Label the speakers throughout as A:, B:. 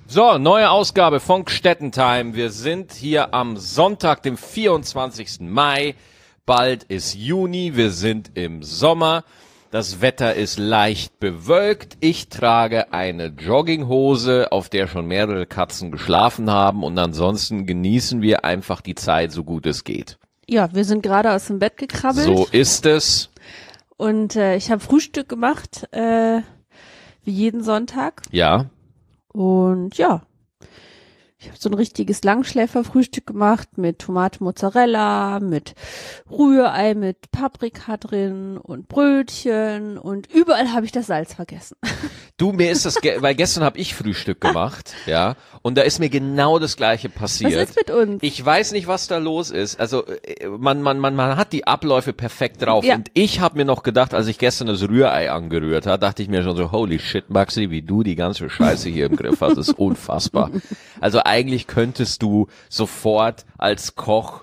A: So, neue Ausgabe von Gstettentime. Wir sind hier am Sonntag, dem 24. Mai. Bald ist Juni, wir sind im Sommer. Das Wetter ist leicht bewölkt. Ich trage eine Jogginghose, auf der schon mehrere Katzen geschlafen haben. Und ansonsten genießen wir einfach die Zeit, so gut es geht.
B: Ja, wir sind gerade aus dem Bett gekrabbelt.
A: So ist es.
B: Und ich habe Frühstück gemacht, wie jeden Sonntag.
A: Ja.
B: Und ja, ich habe so ein richtiges Langschläferfrühstück gemacht mit Tomate Mozzarella, mit Rührei, mit Paprika drin und Brötchen und überall habe ich das Salz vergessen.
A: Du, mir ist das, weil gestern habe ich Frühstück gemacht, ja, und da ist mir genau das Gleiche passiert.
B: Was ist mit uns?
A: Ich weiß nicht, was da los ist. Also man hat die Abläufe perfekt drauf.
B: Ja.
A: Und ich habe mir noch gedacht, als ich gestern das Rührei angerührt habe, dachte ich mir schon so, holy shit, Maxi, wie du die ganze Scheiße hier im Griff hast, ist unfassbar. Also eigentlich könntest du sofort als Koch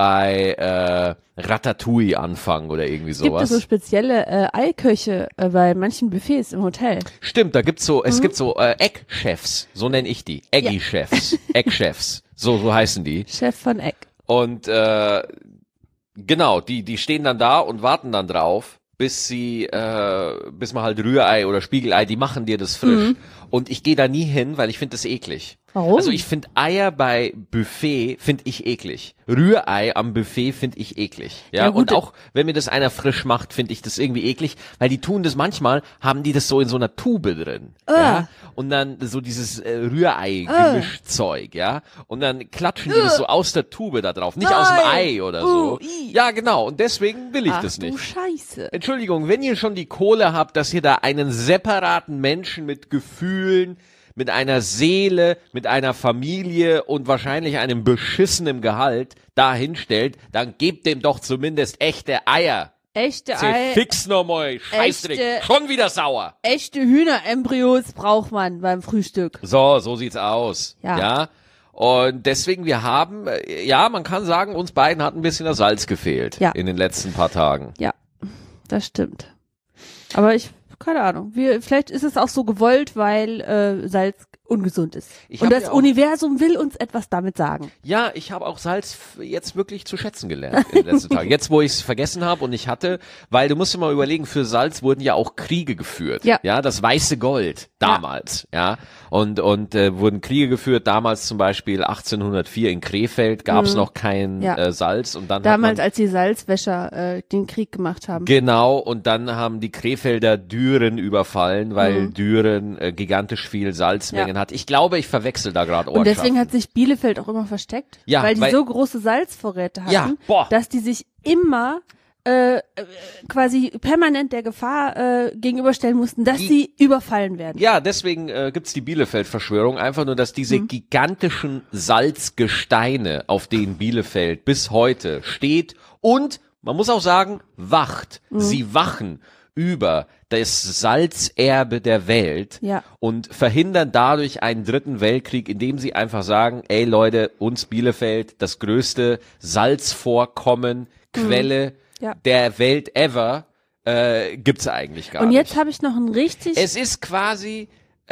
A: bei Ratatouille anfangen oder irgendwie sowas.
B: Gibt es so spezielle Eiköche bei manchen Buffets im Hotel?
A: Stimmt, da gibt's so, es gibt so Eckchefs, so nenne ich die, Eggy-Chefs, Eckchefs, so heißen die.
B: Chef von Eck.
A: Und genau, die stehen dann da und warten dann drauf, bis man halt Rührei oder Spiegelei, die machen dir das frisch. Und ich gehe da nie hin, weil ich finde das eklig.
B: Warum?
A: Also ich finde Eier bei Buffet finde ich eklig. Rührei am Buffet finde ich eklig. Ja,
B: Ja, gut.
A: und auch wenn mir das einer frisch macht, finde ich das irgendwie eklig, weil die tun das manchmal, haben die das so in so einer Tube drin. Ja, und dann so dieses Rührei-Gemischzeug, ja. Und dann klatschen die das so aus der Tube da drauf, nicht aus dem Ei oder so. Ja, genau. Und deswegen will ich
B: Ach
A: das
B: du
A: nicht.
B: Scheiße.
A: Entschuldigung, wenn ihr schon die Kohle habt, dass ihr da einen separaten Menschen mit Gefühlen, mit einer Seele, mit einer Familie und wahrscheinlich einem beschissenen Gehalt da hinstellt, dann gebt dem doch zumindest echte Eier.
B: Echte Ei,
A: Fix nochmal, Scheißdreck,
B: Echte-
A: schon wieder sauer.
B: echte Hühnerembryos braucht man beim Frühstück.
A: So sieht's aus.
B: Ja.
A: Ja. Und deswegen, wir haben, ja, man kann sagen, uns beiden hat ein bisschen das Salz gefehlt
B: Ja.
A: in den letzten paar Tagen.
B: Ja, das stimmt. Aber keine Ahnung. Vielleicht ist es auch so gewollt, weil Salz ungesund ist.
A: Ich
B: Und
A: hab
B: das
A: ja auch-
B: Universum will uns etwas damit sagen.
A: Ja, ich habe auch Salz jetzt wirklich zu schätzen gelernt in den letzten Tagen. Jetzt, wo ich es vergessen habe und ich hatte, weil du musst dir mal überlegen, für Salz wurden ja auch Kriege geführt.
B: Ja.
A: Das weiße Gold damals. Ja. Und wurden Kriege geführt. Damals zum Beispiel 1804 in Krefeld gab es noch kein
B: Ja.
A: Salz. Und dann
B: Damals,
A: hat man,
B: als die Salzwäscher den Krieg gemacht haben.
A: genau, und dann haben die Krefelder Düren überfallen, weil Düren gigantisch viel Salzmengen hat. Ich glaube, ich verwechsel da gerade
B: Und deswegen
A: Ortschaften.
B: hat sich Bielefeld auch immer versteckt,
A: Ja,
B: weil die
A: weil-
B: so große Salzvorräte hatten,
A: Ja, boah.
B: dass die sich immer quasi permanent der Gefahr gegenüberstellen mussten, dass sie überfallen werden.
A: Ja, deswegen gibt's die Bielefeld-Verschwörung, einfach nur, dass diese gigantischen Salzgesteine, auf denen Bielefeld bis heute steht und, man muss auch sagen, wacht. Sie wachen über das Salzerbe der Welt
B: Ja.
A: und verhindern dadurch einen dritten Weltkrieg, indem sie einfach sagen, ey Leute, uns Bielefeld, das größte Salzvorkommen, Quelle
B: Ja.
A: der Welt ever, gibt's eigentlich gar
B: Und
A: nicht.
B: jetzt habe ich noch ein richtig
A: Es ist quasi,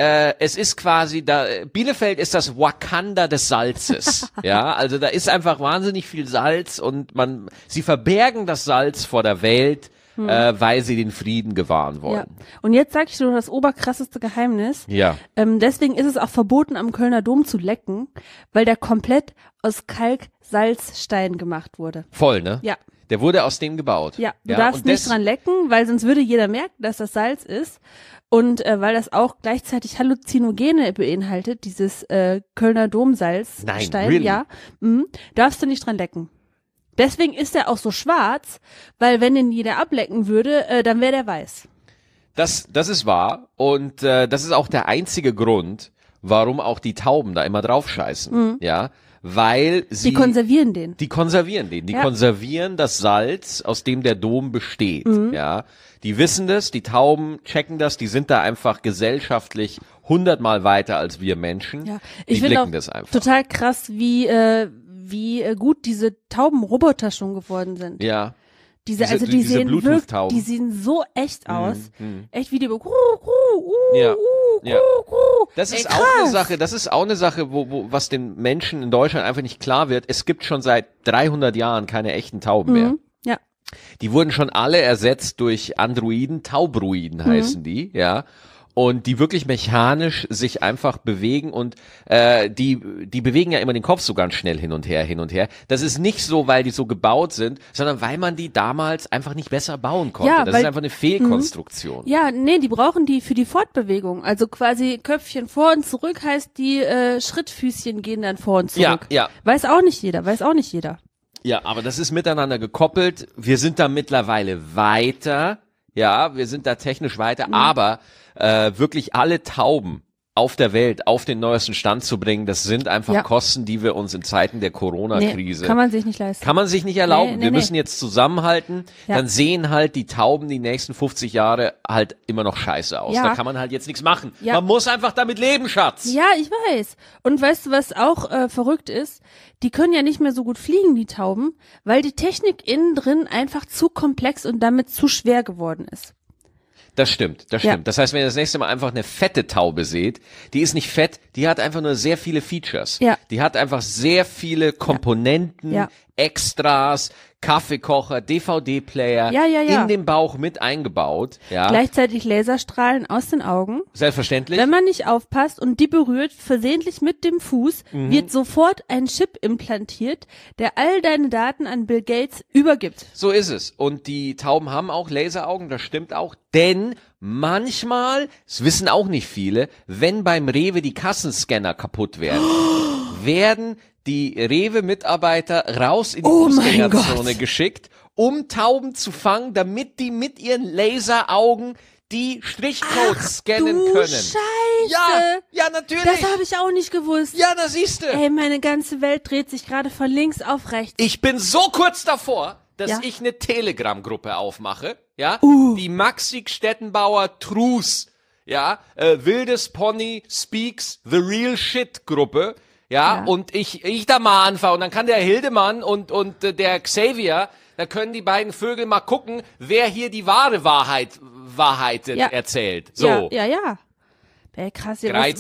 A: Bielefeld ist das Wakanda des Salzes. Ja, also da ist einfach wahnsinnig viel Salz und sie verbergen das Salz vor der Welt, weil sie den Frieden gewahren wollen.
B: Ja. Und jetzt sage ich nur das oberkrasseste Geheimnis.
A: Ja.
B: Deswegen ist es auch verboten, am Kölner Dom zu lecken, weil der komplett aus Kalksalzstein gemacht wurde.
A: Voll, ne?
B: Ja.
A: Der wurde aus dem gebaut.
B: Ja, du darfst
A: und
B: nicht dran lecken, weil sonst würde jeder merken, dass das Salz ist. Und weil das auch gleichzeitig Halluzinogene beinhaltet, dieses Kölner Domsalz.
A: Nein,
B: Stein,
A: really?
B: ja, darfst du nicht dran lecken. Deswegen ist er auch so schwarz, weil wenn den jeder ablecken würde, dann wäre der weiß.
A: Das ist wahr und das ist auch der einzige Grund, warum auch die Tauben da immer drauf scheißen. Ja, weil sie
B: Die konservieren den.
A: Die konservieren den. Die
B: Ja.
A: konservieren das Salz, aus dem der Dom besteht. Ja, die wissen das, die Tauben checken das, die sind da einfach gesellschaftlich 100-mal weiter als wir Menschen.
B: Ja.
A: Die
B: Ich finde
A: blicken
B: auch
A: das einfach.
B: total krass, wie gut diese Taubenroboter schon geworden sind.
A: Ja.
B: Die
A: Diese
B: sehen wirklich,
A: Bluetooth-Tauben.
B: die sehen so echt aus. Echt wie die
A: Ja. Ja. Das ist auch eine Sache, wo was den Menschen in Deutschland einfach nicht klar wird. Es gibt schon seit 300 Jahren keine echten Tauben mehr.
B: Ja.
A: Die wurden schon alle ersetzt durch Androiden, Taubroiden heißen die, ja. Und die wirklich mechanisch sich einfach bewegen und die bewegen ja immer den Kopf so ganz schnell hin und her. Das ist nicht so, weil die so gebaut sind, sondern weil man die damals einfach nicht besser bauen konnte.
B: Ja,
A: das ist einfach eine Fehlkonstruktion.
B: Ja, nee, die brauchen die für die Fortbewegung. Also quasi Köpfchen vor und zurück heißt, die Schrittfüßchen gehen dann vor und zurück.
A: Ja.
B: Weiß auch nicht jeder.
A: Ja, aber das ist miteinander gekoppelt. Wir sind da mittlerweile weiter. Ja, wir sind da technisch weiter, aber wirklich alle Tauben auf der Welt auf den neuesten Stand zu bringen, das sind einfach Kosten, die wir uns in Zeiten der Corona-Krise
B: kann man sich nicht leisten.
A: Kann man sich nicht erlauben. Wir müssen jetzt zusammenhalten, dann sehen halt die Tauben die nächsten 50 Jahre halt immer noch scheiße aus. Da kann man halt jetzt nichts machen. Ja. Man muss einfach damit leben, Schatz.
B: Ja, ich weiß. Und weißt du, was auch verrückt ist? Die können ja nicht mehr so gut fliegen, die Tauben, weil die Technik innen drin einfach zu komplex und damit zu schwer geworden ist.
A: Das stimmt.
B: Ja.
A: Das heißt, wenn ihr das nächste Mal einfach eine fette Taube seht, die ist nicht fett, die hat einfach nur sehr viele Features.
B: Ja.
A: Die hat einfach sehr viele Komponenten, Extras, Kaffeekocher, DVD-Player in den Bauch mit eingebaut. Ja.
B: Gleichzeitig Laserstrahlen aus den Augen.
A: Selbstverständlich.
B: Wenn man nicht aufpasst und die berührt, versehentlich mit dem Fuß, wird sofort ein Chip implantiert, der all deine Daten an Bill Gates übergibt.
A: So ist es. Und die Tauben haben auch Laseraugen, das stimmt auch, denn manchmal, das wissen auch nicht viele, wenn beim Rewe die Kassenscanner kaputt werden die Rewe-Mitarbeiter raus in die Fußgängerzone geschickt, um Tauben zu fangen, damit die mit ihren Laseraugen die Strichcodes scannen können.
B: Scheiße.
A: Ja, natürlich.
B: Das habe ich auch nicht gewusst.
A: Ja, da siehst du.
B: Ey, meine ganze Welt dreht sich gerade von links auf rechts.
A: Ich bin so kurz davor, dass ich eine Telegram-Gruppe aufmache, ja, die Maxi Stettenbauer Trus, ja, Wildes Pony Speaks The Real Shit Gruppe, ja, und ich da mal anfange und dann kann der Hildemann und der Xavier, da können die beiden Vögel mal gucken, wer hier die wahre Wahrheit erzählt. So.
B: Ja. Ey, krass,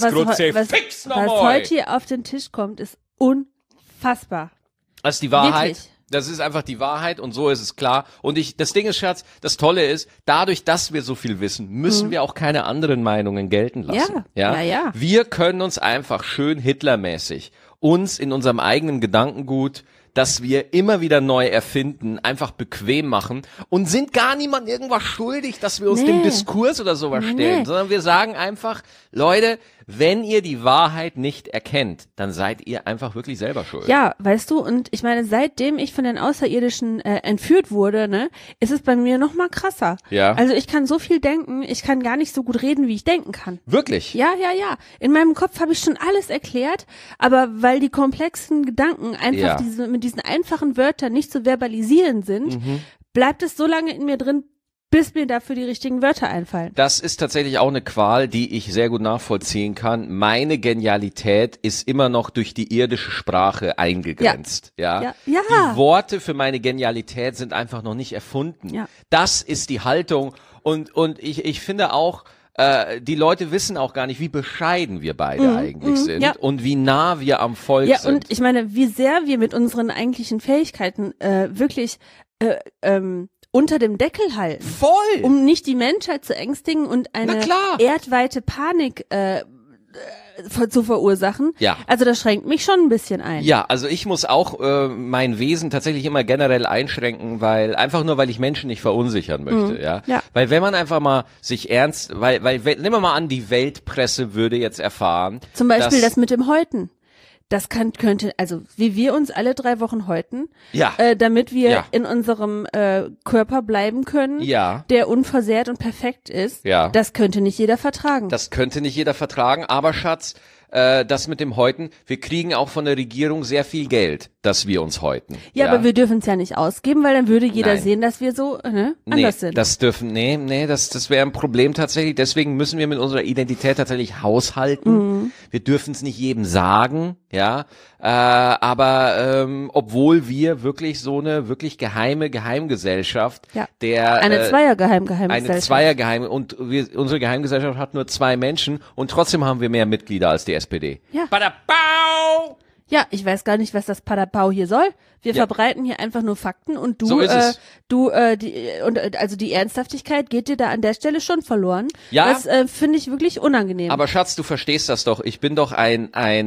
A: was
B: heute hier auf den Tisch kommt, ist unfassbar.
A: Das ist die Wahrheit.
B: Wirklich.
A: Das ist einfach die Wahrheit und so ist es klar. Und das Ding ist, Schatz, das Tolle ist, dadurch, dass wir so viel wissen, müssen wir auch keine anderen Meinungen gelten lassen.
B: Ja.
A: Wir können uns einfach schön Hitlermäßig uns in unserem eigenen Gedankengut, dass wir immer wieder neu erfinden, einfach bequem machen und sind gar niemand irgendwas schuldig, dass wir uns dem Diskurs oder sowas stellen, sondern wir sagen einfach, Leute, wenn ihr die Wahrheit nicht erkennt, dann seid ihr einfach wirklich selber schuld.
B: Ja, weißt du, und ich meine, seitdem ich von den Außerirdischen entführt wurde, ne, ist es bei mir noch mal krasser.
A: Ja.
B: Also ich kann so viel denken, ich kann gar nicht so gut reden, wie ich denken kann.
A: Wirklich?
B: Ja. In meinem Kopf habe ich schon alles erklärt, aber weil die komplexen Gedanken einfach mit diesen einfachen Wörtern nicht zu verbalisieren sind, bleibt es so lange in mir drin, bis mir dafür die richtigen Wörter einfallen.
A: Das ist tatsächlich auch eine Qual, die ich sehr gut nachvollziehen kann. Meine Genialität ist immer noch durch die irdische Sprache eingegrenzt. Ja. Die Worte für meine Genialität sind einfach noch nicht erfunden.
B: Ja.
A: Das ist die Haltung. Und ich finde auch, die Leute wissen auch gar nicht, wie bescheiden wir beide eigentlich sind und wie nah wir am Volk sind.
B: Ja, und ich meine, wie sehr wir mit unseren eigentlichen Fähigkeiten wirklich unter dem Deckel halten.
A: Voll!
B: Um nicht die Menschheit zu ängstigen und eine erdweite Panik zu verursachen.
A: Ja.
B: Also das schränkt mich schon ein bisschen ein.
A: Ja, also ich muss auch mein Wesen tatsächlich immer generell einschränken, weil ich Menschen nicht verunsichern möchte, ja. Weil wenn man einfach mal sich ernst, weil nehmen wir mal an, die Weltpresse würde jetzt erfahren.
B: Zum Beispiel das mit dem Häuten. Das könnte, also wie wir uns alle 3 Wochen häuten, damit wir in unserem Körper bleiben können, der unversehrt und perfekt ist, das könnte nicht jeder vertragen.
A: Das könnte nicht jeder vertragen, aber Schatz, das mit dem Häuten, wir kriegen auch von der Regierung sehr viel Geld, dass wir uns häuten.
B: Ja, aber wir dürfen es ja nicht ausgeben, weil dann würde jeder
A: Nein.
B: sehen, dass wir so anders sind.
A: Das wäre ein Problem tatsächlich. Deswegen müssen wir mit unserer Identität tatsächlich haushalten. Wir dürfen es nicht jedem sagen, ja. Aber obwohl wir wirklich so eine wirklich geheime Geheimgesellschaft,
B: eine
A: Zweiergeheimgesellschaft und unsere Geheimgesellschaft hat nur 2 Menschen und trotzdem haben wir mehr Mitglieder als die SPD.
B: Ja.
A: Badabau!
B: Ja, ich weiß gar nicht, was das Padapau hier soll. Wir verbreiten hier einfach nur Fakten und
A: So ist es.
B: also die Ernsthaftigkeit geht dir da an der Stelle schon verloren.
A: Ja.
B: Das finde ich wirklich unangenehm.
A: Aber Schatz, du verstehst das doch. Ich bin doch ein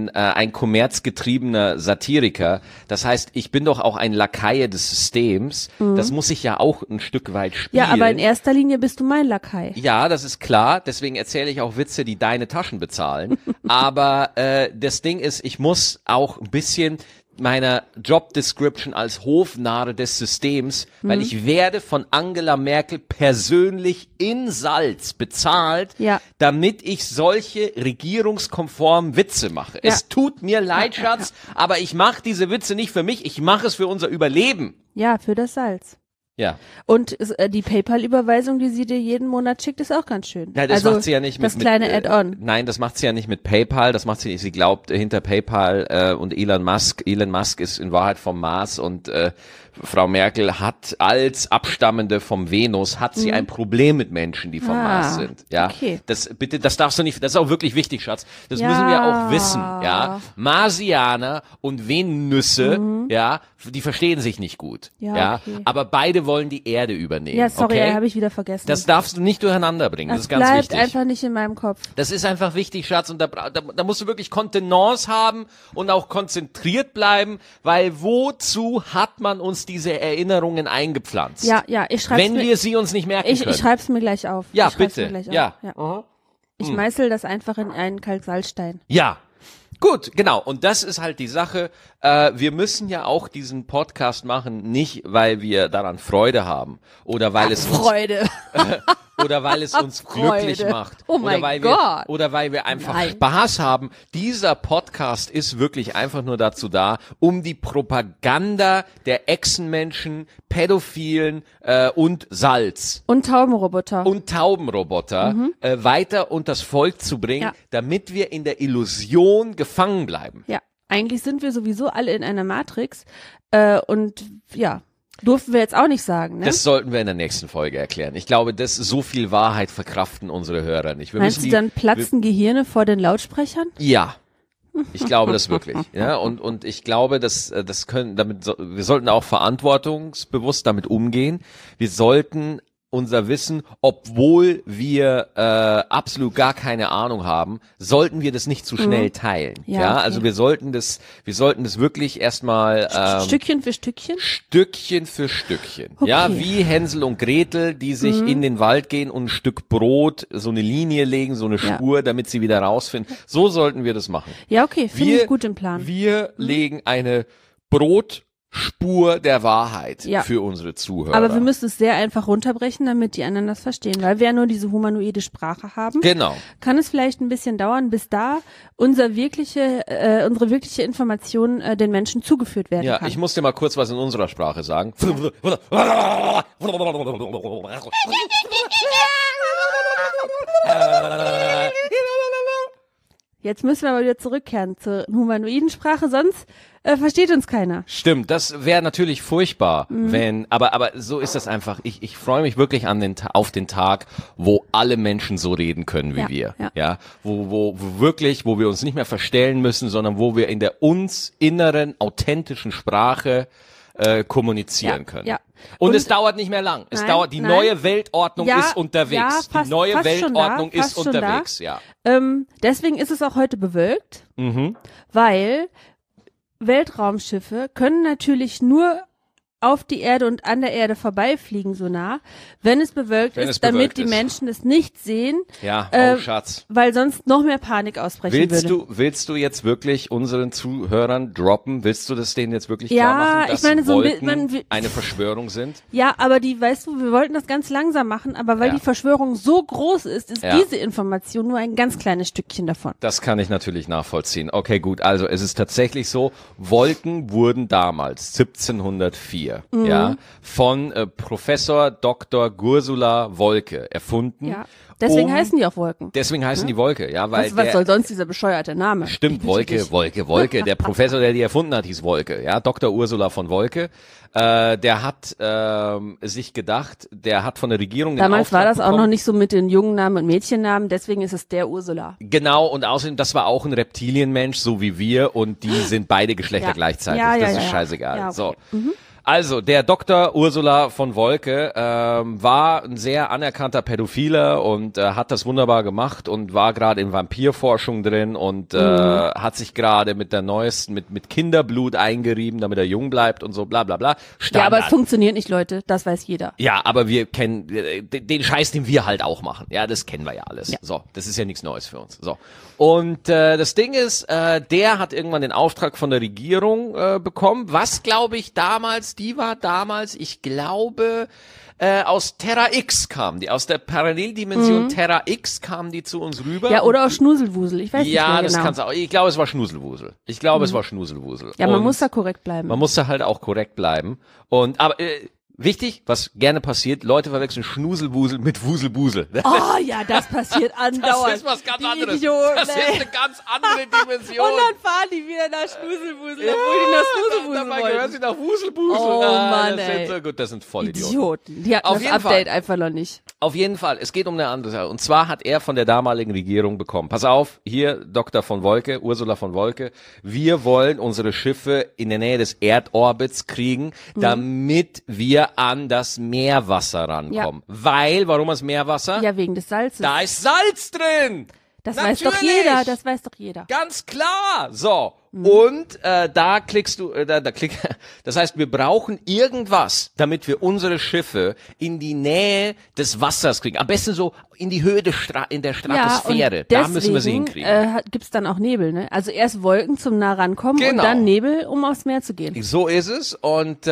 A: kommerzgetriebener Satiriker. Das heißt, ich bin doch auch ein Lakaie des Systems. Das muss ich ja auch ein Stück weit spielen.
B: Ja, aber in erster Linie bist du mein Lakai.
A: Ja, das ist klar. Deswegen erzähle ich auch Witze, die deine Taschen bezahlen. Aber das Ding ist, ich muss auch ein bisschen meiner Job Description als Hofnarre des Systems, weil ich werde von Angela Merkel persönlich in Salz bezahlt, damit ich solche regierungskonformen Witze mache.
B: Ja.
A: Es tut mir leid, Schatz, aber ich mache diese Witze nicht für mich, ich mache es für unser Überleben.
B: Ja, für das Salz.
A: Ja.
B: Und die PayPal-Überweisung, die sie dir jeden Monat schickt, ist auch ganz schön.
A: Ja, das macht sie ja nicht
B: das kleine Add-on.
A: Nein, das macht sie ja nicht mit PayPal, das macht sie nicht. Sie glaubt hinter PayPal und Elon Musk ist in Wahrheit vom Mars und Frau Merkel hat als Abstammende vom Venus, hat sie ein Problem mit Menschen, die vom Mars sind. Ja,
B: okay.
A: das darfst du nicht, das ist auch wirklich wichtig, Schatz. Das müssen wir auch wissen, ja. Marsianer und Venüsse, ja, die verstehen sich nicht gut, ja.
B: Okay.
A: Aber beide wollen die Erde übernehmen.
B: Ja, sorry,
A: okay?
B: habe ich wieder vergessen.
A: Das darfst du nicht durcheinander bringen, das ist ganz
B: bleibt
A: wichtig.
B: einfach nicht in meinem Kopf.
A: Das ist einfach wichtig, Schatz, und da musst du wirklich Kontenance haben und auch konzentriert bleiben, weil wozu hat man uns diese Erinnerungen eingepflanzt?
B: Ja, ich schreib's
A: wenn wir sie uns nicht merken können.
B: Ich schreib's mir gleich auf.
A: Ja,
B: ich schreib's
A: bitte.
B: Mir gleich auf.
A: Ja.
B: Ich meißel das einfach in einen Kalksalzstein.
A: Ja. Gut, genau. Und das ist halt die Sache. Wir müssen ja auch diesen Podcast machen, nicht weil wir daran Freude haben oder weil es uns
B: Freude.
A: oder weil es uns glücklich macht.
B: Oh mein Gott.
A: Oder weil wir einfach
B: Nein.
A: Spaß haben. Dieser Podcast ist wirklich einfach nur dazu da, um die Propaganda der Echsenmenschen, Pädophilen und Salz
B: Und Taubenroboter.
A: und Taubenroboter weiter unters Volk zu bringen, damit wir in der Illusion gefangen bleiben.
B: Ja, eigentlich sind wir sowieso alle in einer Matrix und ja, durften wir jetzt auch nicht sagen, ne?
A: Das sollten wir in der nächsten Folge erklären. Ich glaube, so viel Wahrheit verkraften unsere Hörer nicht.
B: Meinst du, dann platzen Gehirne vor den Lautsprechern?
A: Ja. Ich glaube das wirklich. Ja, und ich glaube, wir sollten auch verantwortungsbewusst damit umgehen. Wir sollten unser Wissen, obwohl wir absolut gar keine Ahnung haben, sollten wir das nicht zu schnell teilen. Ja,
B: okay.
A: also wir sollten das wirklich erstmal
B: Stückchen für Stückchen?
A: Stückchen für Stückchen.
B: Okay.
A: Ja, wie Hänsel und Gretel, die sich in den Wald gehen und ein Stück Brot, so eine Linie legen, so eine Spur, damit sie wieder rausfinden. So sollten wir das machen.
B: Ja, okay, finde ich gut im Plan.
A: Wir legen eine Brotspur der Wahrheit für unsere Zuhörer.
B: Aber wir müssen es sehr einfach runterbrechen, damit die anderen das verstehen. Weil wir ja nur diese humanoide Sprache haben,
A: Genau.
B: kann es vielleicht ein bisschen dauern, bis da unsere wirkliche Information den Menschen zugeführt werden
A: Ja,
B: kann.
A: ich muss dir mal kurz was in unserer Sprache sagen.
B: Jetzt müssen wir aber wieder zurückkehren zur humanoiden Sprache, sonst versteht uns keiner.
A: Stimmt, das wäre natürlich furchtbar, aber so ist das einfach. Ich freue mich wirklich auf den Tag, wo alle Menschen so reden können wie wir. Ja, wo wir uns nicht mehr verstellen müssen, sondern wo wir in der uns inneren, authentischen Sprache kommunizieren können.
B: Ja.
A: Und es dauert nicht mehr lang. Neue Weltordnung ist unterwegs.
B: Ja, fast,
A: die neue
B: fast
A: Weltordnung
B: schon da,
A: ist unterwegs, ja.
B: Deswegen ist es auch heute bewölkt, weil Weltraumschiffe können natürlich nur auf die Erde und an der Erde vorbeifliegen so nah, wenn es bewölkt ist, damit die Menschen es nicht sehen.
A: Ja, Schatz.
B: Weil sonst noch mehr Panik ausbrechen würde.
A: Willst du jetzt wirklich unseren Zuhörern droppen? Willst du das denen jetzt wirklich
B: Ja,
A: klar machen, dass
B: ich meine,
A: Wolken eine Verschwörung sind?
B: Ja, aber weißt du, wir wollten das ganz langsam machen, aber weil die Verschwörung so groß ist diese Information nur ein ganz kleines Stückchen davon.
A: Das kann ich natürlich nachvollziehen. Okay, gut, also es ist tatsächlich so, Wolken wurden damals 1704 von Professor Dr. Ursula Wolke erfunden.
B: Ja. Deswegen heißen die auch Wolken.
A: Deswegen heißen die Wolke, ja, weil
B: was soll sonst dieser bescheuerte Name?
A: Stimmt, Wolke. Der Professor, der die erfunden hat, hieß Wolke, ja, Dr. Ursula von Wolke. Der hat sich gedacht, der hat von der Regierung
B: damals war das auch noch nicht so mit den Jungennamen und Mädchennamen, deswegen ist es der Ursula.
A: Genau, und außerdem, das war auch ein Reptilienmensch, so wie wir, und die sind beide Geschlechter gleichzeitig. Das ist scheißegal. Ja, okay. So. Also, der Dr. Ursula von Wolke war ein sehr anerkannter Pädophiler und hat das wunderbar gemacht und war gerade in Vampirforschung drin und hat sich gerade mit der neuesten, mit Kinderblut eingerieben, damit er jung bleibt und so, bla bla bla. Standard.
B: Ja, aber es funktioniert nicht, Leute, das weiß jeder.
A: Ja, aber wir kennen den Scheiß, den wir halt auch machen. Ja, das kennen wir ja alles. Ja. So, das ist ja nichts Neues für uns. So. Und das Ding ist, der hat irgendwann den Auftrag von der Regierung bekommen, was, glaube ich, ich glaube, aus Terra X kamen die, aus der Paralleldimension Terra X kamen die zu uns rüber.
B: Ja, oder aus Schnuselwusel, ich weiß nicht mehr genau. Ja, das
A: kann's auch. Ich glaube, es war Schnuselwusel.
B: Ja, man muss da korrekt bleiben.
A: Man muss da halt auch korrekt bleiben. Aber wichtig, was gerne passiert, Leute verwechseln Schnuselwusel mit Wuselbusel.
B: Oh ja, das passiert andauernd.
A: Das ist was ganz anderes.
B: Idioten,
A: das ist eine ganz andere Dimension.
B: Und dann fahren die wieder nach Schnuselwusel, obwohl die nach Schnuselwusel
A: dabei gehören sie nach Wuselbusel.
B: Oh Mann, ey.
A: So gut, das sind Vollidioten.
B: Idioten. Die hatten das Update einfach noch nicht.
A: Auf jeden Fall, es geht um eine andere Sache. Und zwar hat er von der damaligen Regierung bekommen. Pass auf, hier Dr. von Wolke, Ursula von Wolke. Wir wollen unsere Schiffe in der Nähe des Erdorbits kriegen, damit wir an das Meerwasser rankommen. Ja. Warum das Meerwasser?
B: Ja, wegen des Salzes.
A: Da ist Salz drin!
B: Das weiß doch jeder.
A: Ganz klar! So. Und da klickst du, das heißt, wir brauchen irgendwas, damit wir unsere Schiffe in die Nähe des Wassers kriegen. Am besten so in die Höhe in der Stratosphäre.
B: Ja, und deswegen,
A: da müssen wir sie hinkriegen.
B: Gibt's dann auch Nebel, ne? Also erst Wolken zum nah rankommen und dann Nebel, um aufs Meer zu gehen.
A: So ist es. Und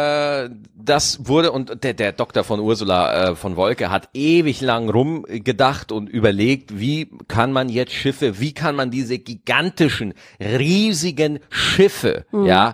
A: das wurde, und der Doktor von Ursula von Wolke hat ewig lang rumgedacht und überlegt, wie kann man diese gigantischen, riesigen Schiffe,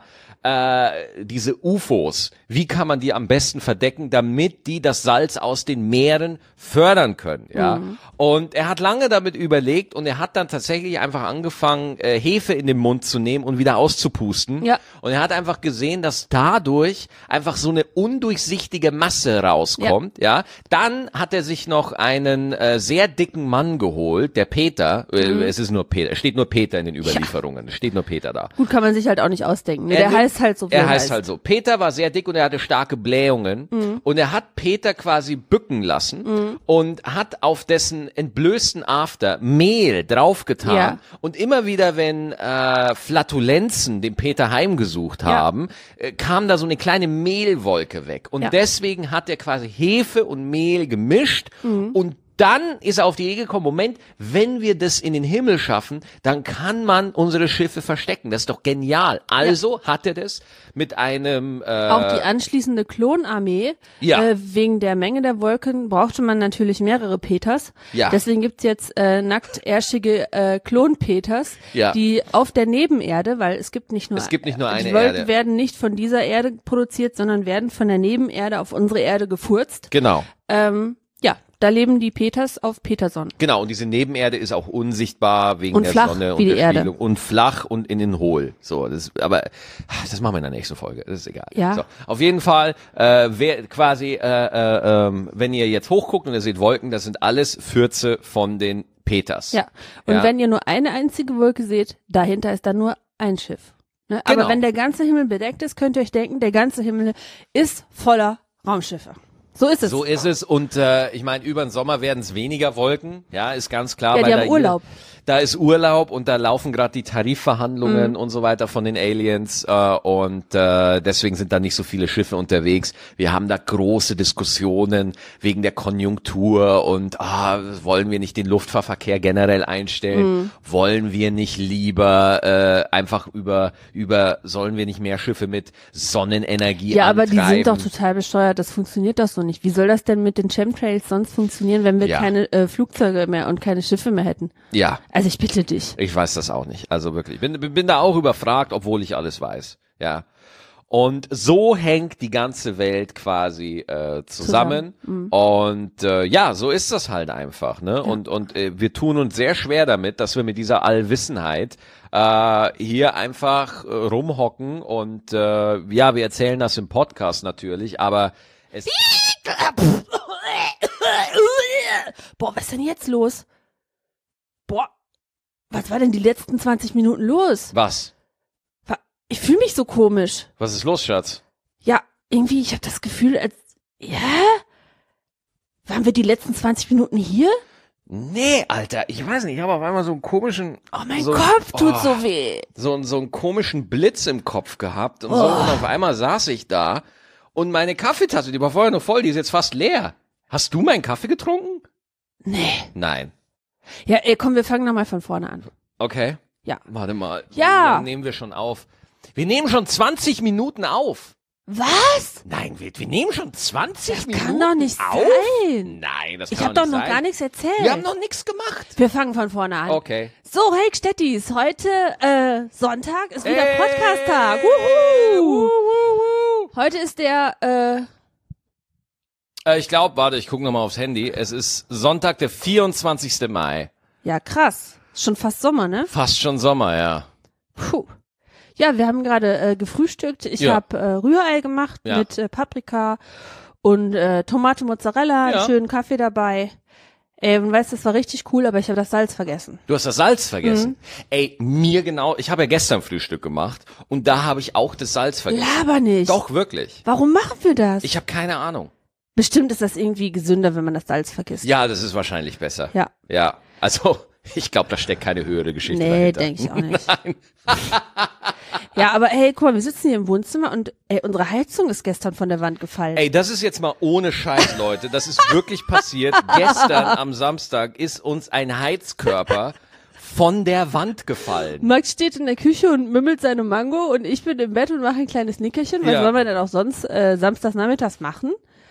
A: diese UFOs, wie kann man die am besten verdecken, damit die das Salz aus den Meeren fördern können, Und er hat lange damit überlegt und er hat dann tatsächlich einfach angefangen, Hefe in den Mund zu nehmen und wieder auszupusten. Ja. Und er hat einfach gesehen, dass dadurch einfach so eine undurchsichtige Masse rauskommt, Dann hat er sich noch einen sehr dicken Mann geholt, der Peter, es ist nur Peter, es steht nur Peter in den Überlieferungen, es steht nur Peter da.
B: Gut, kann man sich halt auch nicht ausdenken, ne? Der heißt halt so, wie
A: er heißt halt so. Peter war sehr dick und er hatte starke Blähungen und er hat Peter quasi bücken lassen und hat auf dessen entblößten After Mehl draufgetan und immer wieder, wenn Flatulenzen den Peter heimgesucht haben, kam da so eine kleine Mehlwolke weg und deswegen hat er quasi Hefe und Mehl gemischt und dann ist er auf die Idee gekommen, Moment, wenn wir das in den Himmel schaffen, dann kann man unsere Schiffe verstecken. Das ist doch genial. Also hat er das mit einem
B: auch die anschließende Klonarmee, wegen der Menge der Wolken brauchte man natürlich mehrere Peters. Ja. Deswegen gibt's jetzt nacktärschige Klon-Peters, die auf der Nebenerde, weil es gibt nicht nur
A: eine Erde.
B: Die Wolken werden nicht von dieser Erde produziert, sondern werden von der Nebenerde auf unsere Erde gefurzt.
A: Genau.
B: Da leben die Peters auf Peterson.
A: Genau, und diese Nebenerde ist auch unsichtbar wegen der Sonne und der Spiegelung. Und flach und innen hohl. So, das machen wir in der nächsten Folge. Das ist egal.
B: Ja.
A: So, auf jeden Fall, wenn ihr jetzt hochguckt und ihr seht Wolken, das sind alles Fürze von den Peters.
B: Ja. Und wenn ihr nur eine einzige Wolke seht, dahinter ist dann nur ein Schiff. Ne?
A: Genau.
B: Aber wenn der ganze Himmel bedeckt ist, könnt ihr euch denken, der ganze Himmel ist voller Raumschiffe. So ist es.
A: So ist es und ich meine, über den Sommer werden es weniger Wolken, ist ganz klar.
B: Ja, die haben Urlaub.
A: da ist Urlaub und da laufen gerade die Tarifverhandlungen und so weiter von den Aliens und deswegen sind da nicht so viele Schiffe unterwegs. Wir haben da große Diskussionen wegen der Konjunktur und wollen wir nicht den Luftfahrtverkehr generell einstellen? Wollen wir nicht lieber einfach über sollen wir nicht mehr Schiffe mit Sonnenenergie
B: Ja, aber
A: antreiben?
B: die sind doch total bescheuert, das funktioniert doch so nicht. Wie soll das denn mit den Chemtrails sonst funktionieren, wenn wir keine Flugzeuge mehr und keine Schiffe mehr hätten?
A: Ja.
B: Also ich bitte dich.
A: Ich weiß das auch nicht. Also wirklich. Bin da auch überfragt, obwohl ich alles weiß. Ja. Und so hängt die ganze Welt quasi zusammen. Und so ist das halt einfach. Ne? Ja. Und wir tun uns sehr schwer damit, dass wir mit dieser Allwissenheit hier einfach rumhocken und wir erzählen das im Podcast natürlich, aber es
B: Boah, was ist denn jetzt los? Boah, was war denn die letzten 20 Minuten los?
A: Was?
B: Ich fühle mich so komisch.
A: Was ist los, Schatz?
B: Ja, irgendwie, ich habe das Gefühl, waren wir die letzten 20 Minuten hier?
A: Nee, Alter, ich weiß nicht, ich habe auf einmal so einen komischen...
B: Oh, mein Kopf tut so weh.
A: So einen komischen Blitz im Kopf gehabt und so, und auf einmal saß ich da und meine Kaffeetasse, die war vorher noch voll, die ist jetzt fast leer. Hast du meinen Kaffee getrunken?
B: Nee.
A: Nein.
B: Ja, komm, wir fangen nochmal von vorne an.
A: Okay.
B: Ja.
A: Warte mal.
B: Ja.
A: Dann nehmen wir schon auf. Wir nehmen schon 20 Minuten auf.
B: Was?
A: Nein, wir nehmen schon 20 Minuten auf?
B: Das kann doch nicht sein.
A: Nein, das
B: Ich
A: kann
B: habe
A: doch
B: doch
A: nicht
B: noch
A: sein.
B: gar nichts erzählt.
A: Wir haben noch nichts gemacht.
B: Wir fangen von vorne an.
A: Okay.
B: So, hey Stettis, heute Sonntag ist wieder Podcast-Tag. Wuhu. Heute ist der
A: ich glaube, warte, ich gucke nochmal aufs Handy. Es ist Sonntag, der 24. Mai.
B: Ja, krass. Ist schon fast Sommer, ne?
A: Fast schon Sommer, ja.
B: Puh. Ja, wir haben gerade gefrühstückt. Ich habe Rührei gemacht mit Paprika und Tomate Mozzarella, einen schönen Kaffee dabei. Und weißt, das war richtig cool, aber ich habe das Salz vergessen.
A: Du hast das Salz vergessen? Ey, mir genau. Ich habe ja gestern Frühstück gemacht und da habe ich auch das Salz vergessen.
B: Laber nicht.
A: Doch, wirklich.
B: Warum machen wir das?
A: Ich habe keine Ahnung.
B: Bestimmt ist das irgendwie gesünder, wenn man das Salz vergisst.
A: Ja, das ist wahrscheinlich besser.
B: Ja.
A: Ja, also ich glaube, da steckt keine höhere Geschichte
B: Nee,
A: dahinter.
B: denke ich auch nicht.
A: Nein.
B: Ja, aber hey, guck mal, wir sitzen hier im Wohnzimmer und unsere Heizung ist gestern von der Wand gefallen.
A: Ey, das ist jetzt mal ohne Scheiß, Leute. Das ist wirklich passiert. Gestern am Samstag ist uns ein Heizkörper von der Wand gefallen.
B: Max steht in der Küche und mümmelt seine Mango und ich bin im Bett und mache ein kleines Nickerchen. Was sollen wir denn auch sonst samstags nachmittags machen?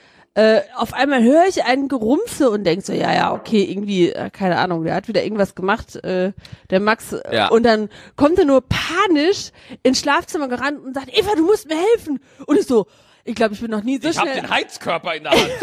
B: Auf einmal höre ich einen Gerumse und denk so, ja, okay, irgendwie, keine Ahnung, der hat wieder irgendwas gemacht, der Max. Und dann kommt er nur panisch ins Schlafzimmer gerannt und sagt, Eva, du musst mir helfen. Und ich so, ich glaube, ich bin noch nie so
A: Ich habe
B: schnell.
A: den Heizkörper in der Hand.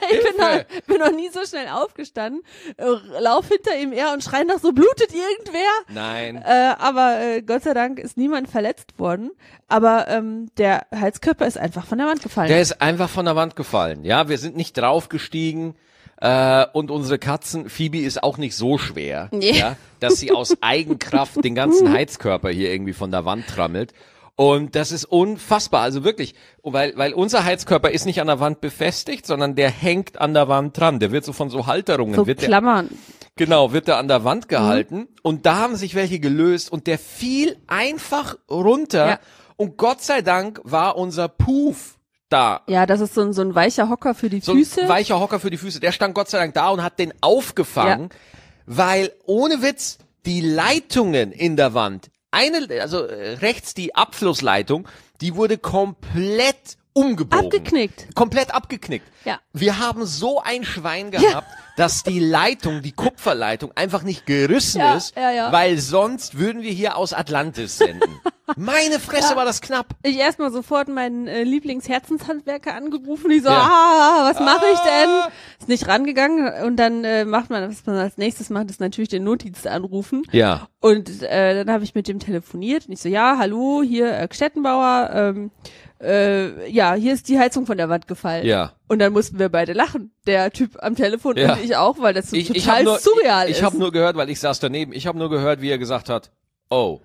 B: Ich bin noch nie so schnell aufgestanden, lauf hinter ihm her und schrei nach so, blutet irgendwer?
A: Nein.
B: Aber Gott sei Dank ist niemand verletzt worden. Aber der Heizkörper ist einfach von der Wand gefallen.
A: Der ist einfach von der Wand gefallen. Ja, wir sind nicht draufgestiegen. Und unsere Katzen, Phoebe ist auch nicht so schwer, ja, dass sie aus Eigenkraft den ganzen Heizkörper hier irgendwie von der Wand trammelt. Und das ist unfassbar, also wirklich, weil unser Heizkörper ist nicht an der Wand befestigt, sondern der hängt an der Wand dran. Der wird so von so Halterungen,
B: so Klammern.
A: Wird der an der Wand gehalten. Und da haben sich welche gelöst und der fiel einfach runter.
B: Ja.
A: Und Gott sei Dank war unser Puff da.
B: Ja, das ist so ein weicher Hocker für die
A: So
B: Füße.
A: ein weicher Hocker für die Füße. Der stand Gott sei Dank da und hat den aufgefangen, weil ohne Witz die Leitungen in der Wand, rechts die Abflussleitung, die wurde komplett umgebogen.
B: Abgeknickt.
A: Komplett abgeknickt.
B: Ja.
A: Wir haben so ein Schwein gehabt, dass die Leitung, die Kupferleitung einfach nicht gerissen ist, weil sonst würden wir hier aus Atlantis senden. Meine Fresse, war das knapp.
B: Ich erstmal sofort meinen Lieblingsherzenshandwerker angerufen. Ich so, was mache ich denn? Ist nicht rangegangen und dann macht man, was man als nächstes macht, ist natürlich den Notdienst anrufen.
A: Ja.
B: Und dann habe ich mit dem telefoniert und ich so, ja, hallo, hier Stettenbauer, hier ist die Heizung von der Wand gefallen.
A: Ja.
B: Und dann mussten wir beide lachen. Der Typ am Telefon und ich auch, weil das so total surreal ist.
A: Ich habe nur gehört, weil ich saß daneben, ich habe nur gehört, wie er gesagt hat, oh.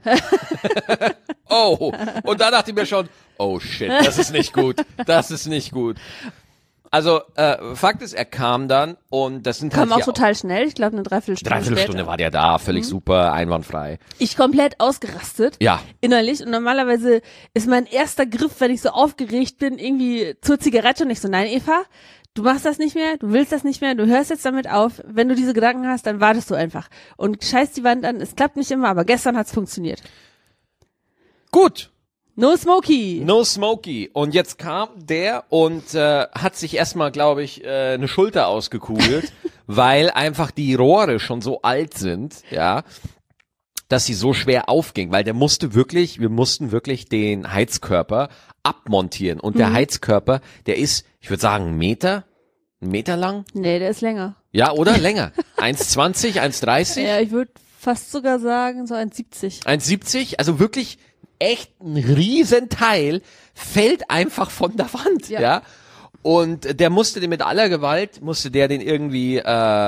A: Oh. Und da dachte ich mir schon, oh shit, das ist nicht gut. Das ist nicht gut. Also Fakt ist, er kam dann und das sind
B: Kam
A: halt
B: auch total schnell, ich glaube eine Dreiviertelstunde später.
A: war der da, völlig super, einwandfrei.
B: Ich komplett ausgerastet.
A: Ja.
B: Innerlich. Und normalerweise ist mein erster Griff, wenn ich so aufgeregt bin, irgendwie zur Zigarette und ich so, nein, Eva, du machst das nicht mehr, du willst das nicht mehr, du hörst jetzt damit auf. Wenn du diese Gedanken hast, dann wartest du einfach. Und scheiß die Wand an, es klappt nicht immer, aber gestern hat's funktioniert.
A: Gut.
B: No Smokey.
A: No Smokey. Und jetzt kam der und hat sich erstmal, glaube ich, eine Schulter ausgekugelt, weil einfach die Rohre schon so alt sind, ja, dass sie so schwer aufging, weil wir mussten wirklich den Heizkörper abmontieren. Und der Heizkörper, der ist, ich würde sagen, einen Meter lang?
B: Nee, der ist länger.
A: Ja, oder? Länger. 1,20, 1,30?
B: Ja, ich würde fast sogar sagen, so 1,70.
A: 1,70? Also wirklich echt ein Riesenteil fällt einfach von der Wand, ja. Und der musste den mit aller Gewalt, den irgendwie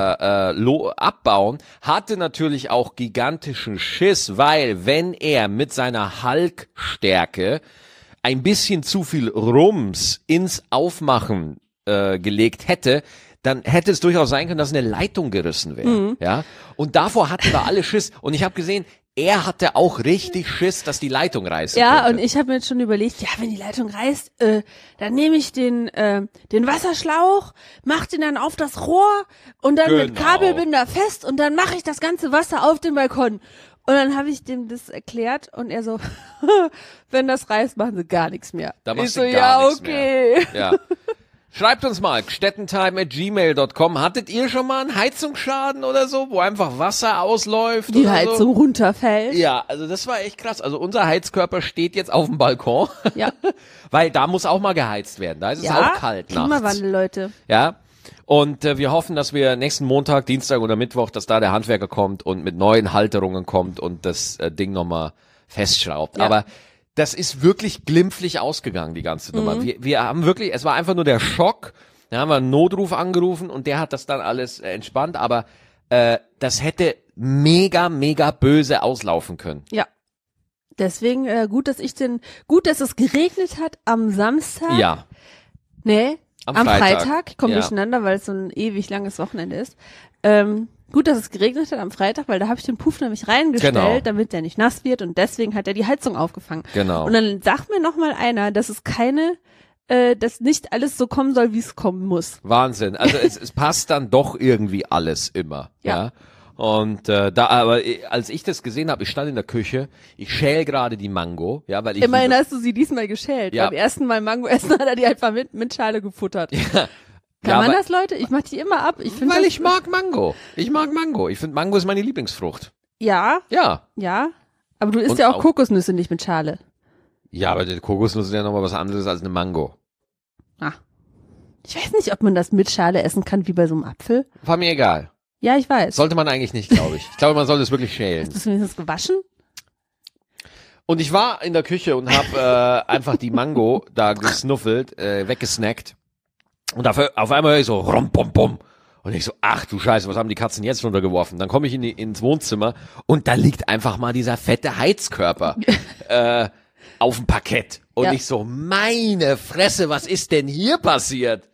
A: abbauen, hatte natürlich auch gigantischen Schiss, weil wenn er mit seiner Hulk-Stärke ein bisschen zu viel Rums ins Aufmachen gelegt hätte, dann hätte es durchaus sein können, dass eine Leitung gerissen wäre, ja. Und davor hatten wir alle Schiss. Und ich habe gesehen, er hatte auch richtig Schiss, dass die Leitung reißen
B: Ja,
A: könnte.
B: und ich habe mir jetzt schon überlegt, ja, wenn die Leitung reißt, dann nehme ich den Wasserschlauch, mach den dann auf das Rohr und dann mit
A: Genau.
B: Kabelbinder fest und dann mache ich das ganze Wasser auf den Balkon. Und dann habe ich dem das erklärt und er so, wenn das reißt, machen sie gar nichts mehr.
A: Da
B: ich
A: machst
B: so,
A: du gar
B: ja,
A: nichts
B: okay.
A: mehr. Ja. Schreibt uns mal, gstettentime@gmail.com. Hattet ihr schon mal einen Heizungsschaden oder so, wo einfach Wasser ausläuft?
B: Die
A: oder
B: Heizung
A: so?
B: runterfällt.
A: Ja, also das war echt krass. Also unser Heizkörper steht jetzt auf dem Balkon,
B: Ja.
A: weil da muss auch mal geheizt werden. Da ist es auch kalt nachts.
B: Klimawandel, Leute.
A: Ja. Und wir hoffen, dass wir nächsten Montag, Dienstag oder Mittwoch, dass da der Handwerker kommt und mit neuen Halterungen kommt und das Ding nochmal festschraubt.
B: Ja.
A: Aber das ist wirklich glimpflich ausgegangen, die ganze Nummer. Wir haben wirklich, es war einfach nur der Schock. Da haben wir einen Notruf angerufen und der hat das dann alles entspannt. Aber das hätte mega, mega böse auslaufen können.
B: Ja. Deswegen gut, dass es geregnet hat am Samstag.
A: Ja.
B: Nee, am Freitag. Ich komme
A: Ja.
B: durcheinander, weil es so ein ewig langes Wochenende ist. Gut, dass es geregnet hat am Freitag, weil da habe ich den Puff nämlich reingestellt,
A: Genau.
B: damit der nicht nass wird und deswegen hat er die Heizung aufgefangen.
A: Genau.
B: Und dann sagt mir noch mal einer, dass es dass nicht alles so kommen soll, wie es kommen muss.
A: Wahnsinn. Also es passt dann doch irgendwie alles immer. Ja. Und als ich das gesehen habe, ich stand in der Küche, ich schäl gerade die Mango, ja, weil ich
B: Immerhin hast du sie diesmal geschält.
A: Ja.
B: Beim ersten Mal Mango essen hat er die einfach mit Schale gefuttert. Kann man
A: aber-
B: das, Leute? Ich mach die immer ab. Ich finde
A: weil ich mag Mango. Ich mag Mango. Ich finde Mango ist meine Lieblingsfrucht.
B: Ja,
A: Ja.
B: ja. Aber du isst
A: Und
B: ja auch
A: auch-
B: Kokosnüsse nicht mit Schale.
A: Ja, aber die Kokosnuss ist ja nochmal was anderes als eine Mango.
B: Ah. Ich weiß nicht, ob man das mit Schale essen kann, wie bei so einem Apfel.
A: War mir egal.
B: Ja, ich weiß.
A: Sollte man eigentlich nicht, glaube ich. Ich glaube, man sollte es wirklich schälen.
B: Hast du es wenigstens gewaschen?
A: Und ich war in der Küche und habe einfach die Mango da gesnuffelt, weggesnackt. Und auf einmal höre ich so rom pom pom. Und ich so, ach du Scheiße, was haben die Katzen jetzt runtergeworfen? Dann komme ich ins Wohnzimmer und da liegt einfach mal dieser fette Heizkörper auf dem Parkett. Und
B: Ja.
A: ich so, meine Fresse, was ist denn hier passiert?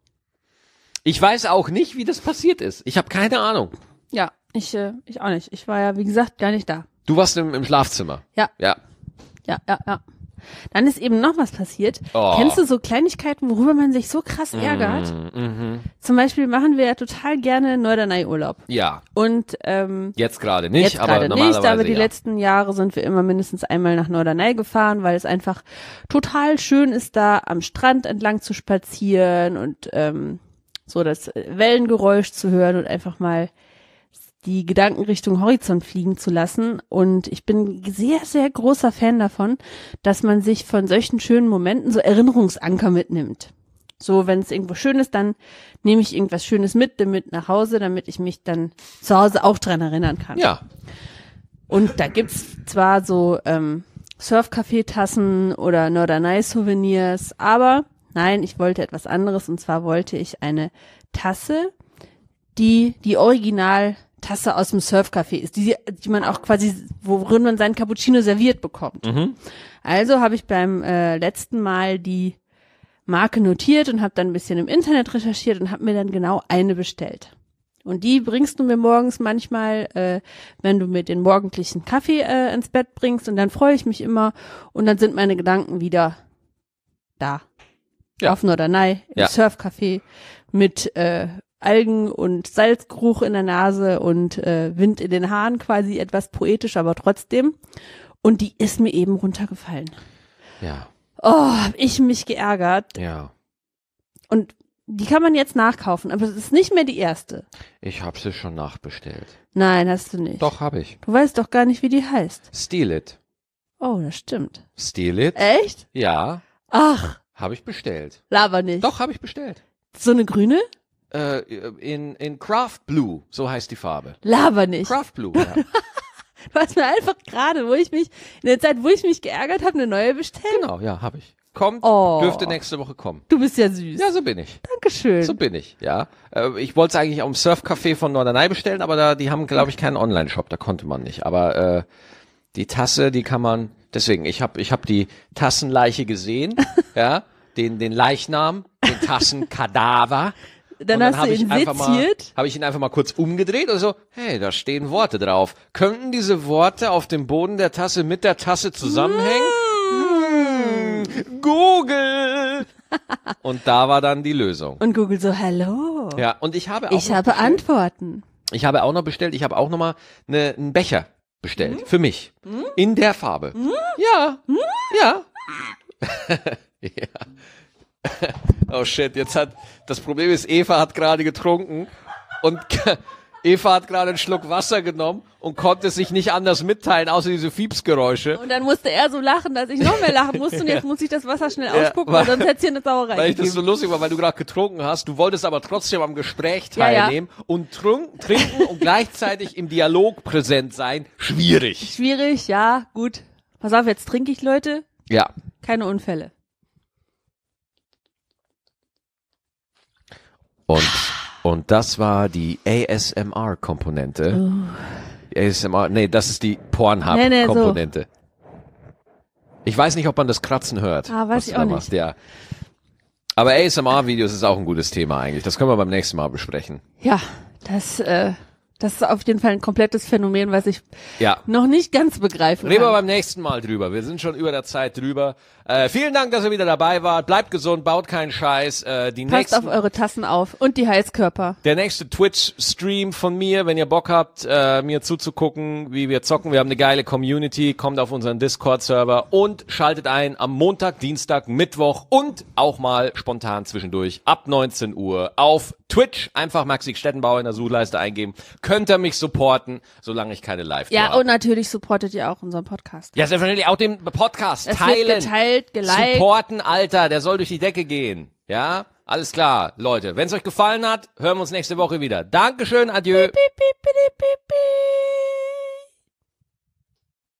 A: Ich weiß auch nicht, wie das passiert ist. Ich habe keine Ahnung.
B: Ja, ich auch nicht. Ich war ja, wie gesagt, gar nicht da.
A: Du warst im Schlafzimmer.
B: Ja.
A: Ja.
B: Ja. Dann ist eben noch was passiert.
A: Oh.
B: Kennst du so Kleinigkeiten, worüber man sich so krass ärgert? Zum Beispiel machen wir ja total gerne Norderney-Urlaub.
A: Ja.
B: Und
A: Jetzt gerade nicht,
B: jetzt
A: aber
B: gerade
A: normalerweise
B: nicht, aber die
A: ja.
B: letzten Jahre sind wir immer mindestens einmal nach Norderney gefahren, weil es einfach total schön ist, da am Strand entlang zu spazieren und so das Wellengeräusch zu hören und einfach mal die Gedanken Richtung Horizont fliegen zu lassen. Und ich bin sehr, sehr großer Fan davon, dass man sich von solchen schönen Momenten so Erinnerungsanker mitnimmt. So, wenn es irgendwo schön ist, dann nehme ich irgendwas Schönes mit nach Hause, damit ich mich dann zu Hause auch dran erinnern kann.
A: Ja.
B: Und da gibt's zwar so Surfcafé-Tassen oder Norderney-Souvenirs, aber nein, ich wollte etwas anderes, und zwar wollte ich eine Tasse, die Originaltasse aus dem Surfcafé ist, die man auch quasi, worin man seinen Cappuccino serviert bekommt. Also habe ich beim letzten Mal die Marke notiert und habe dann ein bisschen im Internet recherchiert und habe mir dann genau eine bestellt. Und die bringst du mir morgens manchmal, wenn du mir den morgendlichen Kaffee ins Bett bringst, und dann freue ich mich immer und dann sind meine Gedanken wieder da.
A: Ja.
B: Auf Norderney, im Surfcafé mit Algen und Salzgeruch in der Nase und Wind in den Haaren, quasi etwas poetisch, aber trotzdem. Und die ist mir eben runtergefallen.
A: Ja.
B: Oh, hab ich mich geärgert.
A: Ja.
B: Und die kann man jetzt nachkaufen, aber es ist nicht mehr die erste.
A: Ich habe sie schon nachbestellt.
B: Nein, hast du nicht.
A: Doch, habe ich.
B: Du weißt doch gar nicht, wie die heißt.
A: Steal It.
B: Oh, das stimmt.
A: Steal It?
B: Echt?
A: Ja,
B: Ach,
A: habe ich bestellt.
B: laber nicht.
A: Doch, habe ich bestellt.
B: So eine grüne?
A: In Craft Blue, so heißt die Farbe.
B: Laber nicht.
A: Craft Blue, ja.
B: Du hast mir einfach gerade, in der Zeit, wo ich mich geärgert habe, eine neue bestellt.
A: Genau, ja, habe ich. Kommt,
B: Oh.
A: dürfte nächste Woche kommen.
B: Du bist ja süß.
A: Ja, so bin ich.
B: Dankeschön.
A: So bin ich, ja. Ich wollte es eigentlich am Surfcafé von Norderney bestellen, aber die haben, glaube ich, keinen Online-Shop, da konnte man nicht. Aber die Tasse, die kann man, deswegen, ich hab die Tassenleiche gesehen, ja, den Leichnam, den Tassenkadaver.
B: Dann
A: Und
B: hast du
A: hab ich
B: ihn
A: einfach
B: seziert.
A: Habe ich ihn einfach mal kurz umgedreht und so, hey, da stehen Worte drauf. Könnten diese Worte auf dem Boden der Tasse mit der Tasse zusammenhängen? Google! Und da war dann die Lösung.
B: Und Google so, hallo.
A: Ja, und ich habe auch
B: Ich
A: noch
B: habe
A: bestellt.
B: Antworten.
A: Ich habe auch noch bestellt, ich habe auch noch mal einen Becher bestellt, für mich. In der Farbe. Ja, ja. Ja. Oh shit, das Problem ist, Eva hat gerade getrunken und Eva hat gerade einen Schluck Wasser genommen und konnte sich nicht anders mitteilen, außer diese Fiepsgeräusche.
B: Und dann musste er so lachen, dass ich noch mehr lachen musste und jetzt muss ich das Wasser schnell ausspucken, weil sonst hätte es hier eine Sauerei
A: Weil ich das
B: gegeben.
A: so lustig war, weil du gerade getrunken hast. Du wolltest aber trotzdem am Gespräch
B: Ja, ja.
A: teilnehmen und trinken und gleichzeitig im Dialog präsent sein. Schwierig.
B: Schwierig, ja, gut. Pass auf, jetzt trinke ich, Leute.
A: Ja.
B: Keine Unfälle.
A: Und das war die ASMR-Komponente. ASMR, nee, das ist die Pornhub-Komponente. Ich weiß nicht, ob man das Kratzen hört.
B: Ah, weiß
A: was
B: ich
A: du da
B: auch nicht.
A: machst, ja. Aber ASMR-Videos ist auch ein gutes Thema eigentlich. Das können wir beim nächsten Mal besprechen.
B: Ja, das ist auf jeden Fall ein komplettes Phänomen, was ich
A: Ja.
B: noch nicht ganz begreifen
A: Reden wir
B: kann.
A: beim nächsten Mal drüber. Wir sind schon über der Zeit drüber. Vielen Dank, dass ihr wieder dabei wart. Bleibt gesund, baut keinen Scheiß.
B: Passt auf eure Tassen auf und die Heißkörper.
A: Der nächste Twitch-Stream von mir, wenn ihr Bock habt, mir zuzugucken, wie wir zocken. Wir haben eine geile Community. Kommt auf unseren Discord-Server und schaltet ein am Montag, Dienstag, Mittwoch und auch mal spontan zwischendurch ab 19 Uhr auf Twitch. Einfach Maxi Stettenbauer in der Suchleiste eingeben. Könnt ihr mich supporten, solange ich keine Live-Tour
B: Ja,
A: habe.
B: und natürlich supportet ihr auch unseren Podcast.
A: Ja, selbstverständlich auch den Podcast
B: Es
A: teilen.
B: wird geteilt, geliked.
A: Supporten, Alter, der soll durch die Decke gehen. Ja, alles klar, Leute. Wenn es euch gefallen hat, hören wir uns nächste Woche wieder. Dankeschön, adieu.
B: Piep, piep, piep, piep, piep.